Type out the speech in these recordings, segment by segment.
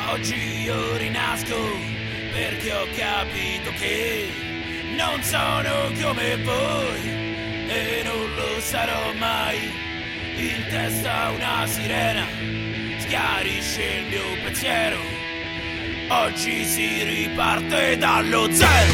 Oggi io rinasco perché ho capito che non sono come voi e non lo sarò mai. In testa una sirena schiarisce il mio pensiero. Oggi si riparte dallo zero.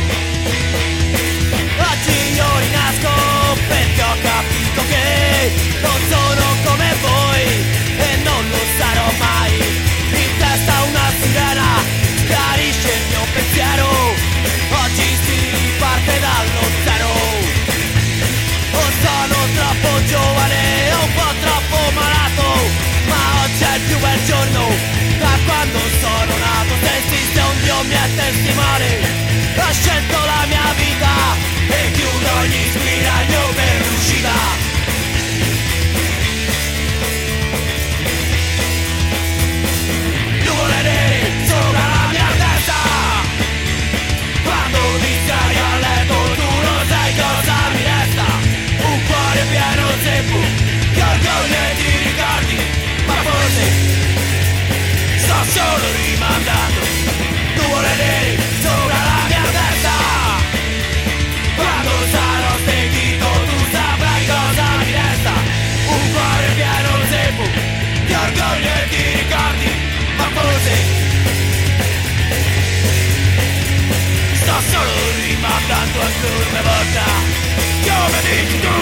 Oggi io rinasco perché ho capito che non sono come voi e non lo sarò mai. In testa una sirena schiarisce il mio pensiero. Oggi si riparte dallo zero. Oh, sono troppo giovane, un po' troppo malato, ma oggi è il più bel giorno da quando sono nato. Se esiste un Dio mi è testimone, ho scelto la mia vita e chiudo ogni spiraglio per l'uscita. Nuvole nere sopra la mia testa, quando ti stai a letto tu non sai cosa mi resta. Un cuore pieno zeppo di orgoglio e di ricordi, ma forse sto solo rimandando. Nuvole nere sopra la mia testa, quando sarò stecchito tu saprai cosa mi resta. Un cuore pieno zeppo di orgoglio e di ricordi, ma forse sto solo rimandando ancora una volta. Come dici tu?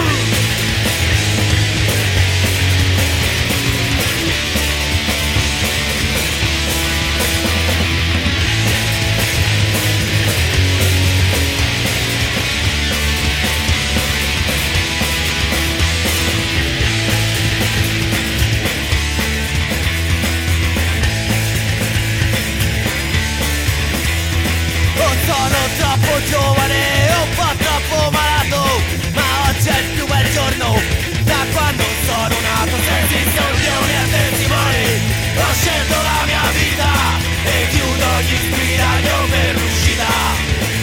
Sono troppo giovane, un po' troppo malato, ma oggi è il più bel giorno da quando sono nato. Se esiste un Dio mi è testimone, ho scelto la mia vita e chiudo ogni spiraglio per l'uscita.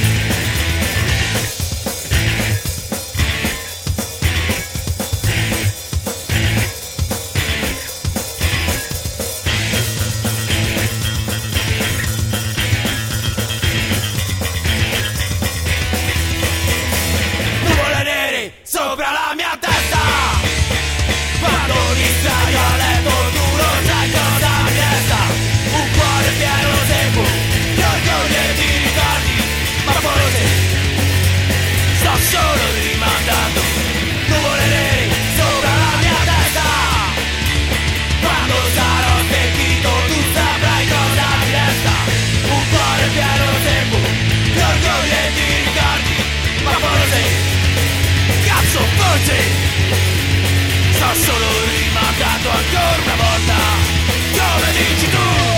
Sopra la mia testa, quando ti stai a letto tu non sai cosa mi resta. Un cuore pieno zeppo di orgoglio e di ricordi, ma forse sto solo rimandando. Nuvole nere sopra la mia testa, quando sarò stecchito tu saprai cosa mi resta. Un cuore pieno zeppo di orgoglio e di ricordi, ma forse sto solo rimandando ancora una volta. Come dici tu?